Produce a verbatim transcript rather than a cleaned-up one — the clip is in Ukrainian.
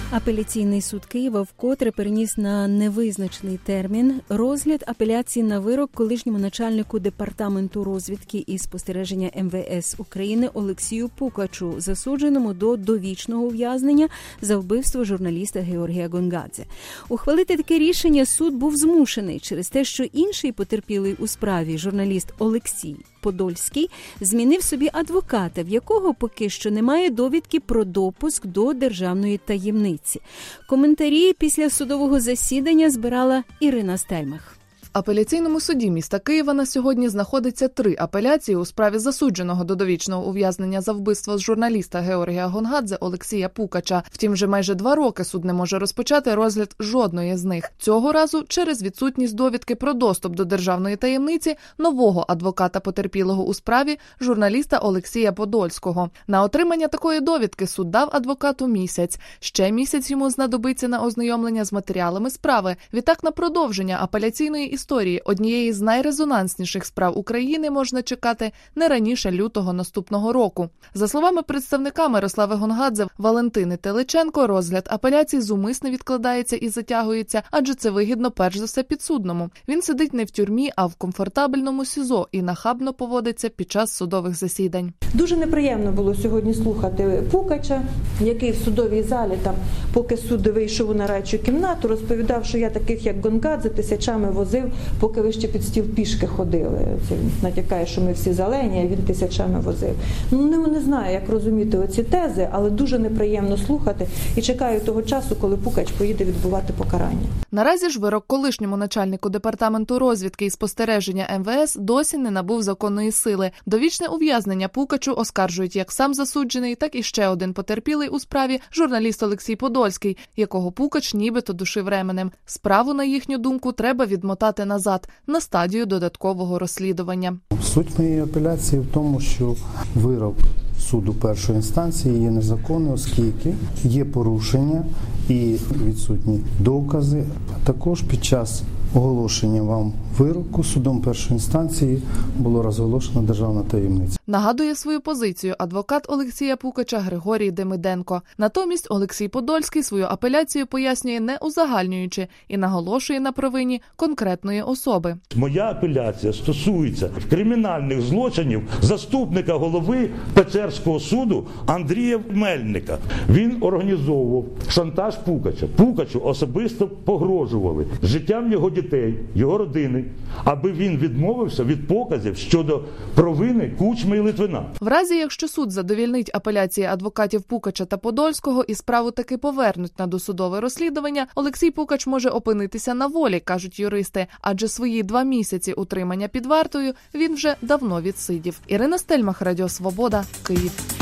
Апеляційний суд Києва вкотре переніс на невизначений термін розгляд апеляції на вирок колишньому начальнику департаменту розвідки і спостереження ем ве ес України Олексію Пукачу, засудженому до довічного ув'язнення за вбивство журналіста Георгія Гонгадзе. Ухвалити таке рішення суд був змушений через те, що інший потерпілий у справі, журналіст Олексій Подольський, змінив собі адвоката, в якого поки що немає довідки про допуск до державної таємниці. Коментарі після судового засідання збирала Ірина Стельмах. В апеляційному суді міста Києва на сьогодні знаходиться три апеляції у справі засудженого до довічного ув'язнення за вбивство журналіста Георгія Гонгадзе Олексія Пукача. Втім, вже майже два роки суд не може розпочати розгляд жодної з них. Цього разу через відсутність довідки про доступ до державної таємниці нового адвоката потерпілого у справі, журналіста Олексія Подольського. На отримання такої довідки суд дав адвокату місяць. Ще місяць йому знадобиться на ознайомлення з матеріалами справи. Відтак на продовження апеляційної історії Історії однієї з найрезонансніших справ України можна чекати не раніше лютого наступного року. За словами представника Мирослави Гонгадзе Валентини Теличенко, розгляд апеляцій зумисне відкладається і затягується, адже це вигідно перш за все підсудному. Він сидить не в тюрмі, а в комфортабельному СІЗО і нахабно поводиться під час судових засідань. Дуже неприємно було сьогодні слухати Пукача, який в судовій залі, там, поки суд вийшов у нарадчу кімнату, розповідав, що я таких, як Гонгадзе, тисячами возив, поки ви ще під стіл пішки ходили. Це він натякає, що ми всі зелені, а він тисячами возив. Ну, не, не знаю, як розуміти оці тези, але дуже неприємно слухати і чекаю того часу, коли Пукач поїде відбувати покарання. Наразі ж вирок колишньому начальнику департаменту розвідки і спостереження ем ве ес досі не набув законної сили. Довічне ув'язнення Пукачу оскаржують як сам засуджений, так і ще один потерпілий у справі – журналіст Олексій Подольський, якого Пукач нібито душив ременем. Справу, на їхню думку, треба відмотати назад, на стадію додаткового розслідування. Суть моєї апеляції в тому, що вирок суду першої інстанції є незаконний, оскільки є порушення і відсутні докази. Також під час оголошення вам вироку судом першої інстанції було розголошено державна таємниця. Нагадує свою позицію адвокат Олексія Пукача Григорій Демиденко. Натомість Олексій Подольський свою апеляцію пояснює не узагальнюючи і наголошує на провині конкретної особи. Моя апеляція стосується кримінальних злочинів заступника голови Печерського суду Андрія Мельника. Він організовував шантаж Пукача. Пукачу особисто погрожували життям його дітей, його родини, аби він відмовився від показів щодо провини Кучми і Литвина. В разі, якщо суд задовільнить апеляції адвокатів Пукача та Подольського і справу таки повернуть на досудове розслідування, Олексій Пукач може опинитися на волі, кажуть юристи, адже свої два місяці утримання під вартою він вже давно відсидів. Ірина Стельмах, Радіо Свобода, Київ.